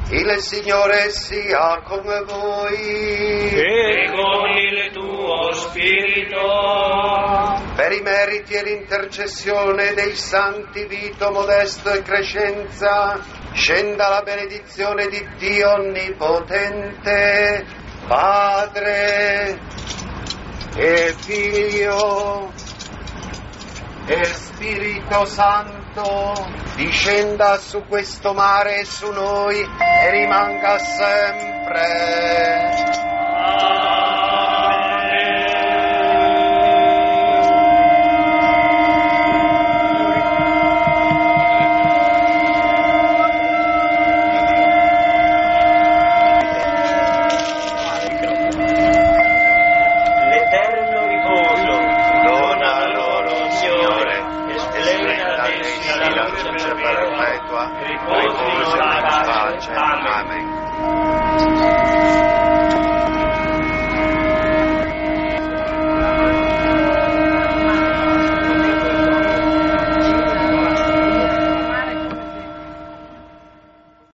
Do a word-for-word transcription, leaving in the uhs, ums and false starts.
Il Signore sia con voi. E con il tuo spirito. Per i meriti e l'intercessione dei santi Vito, Modesto e Crescenza, scenda la benedizione di Dio Onnipotente, Padre e Figlio e Spirito Santo, discenda su questo mare e su noi e rimanga sempre. Riposo in pace. Amen.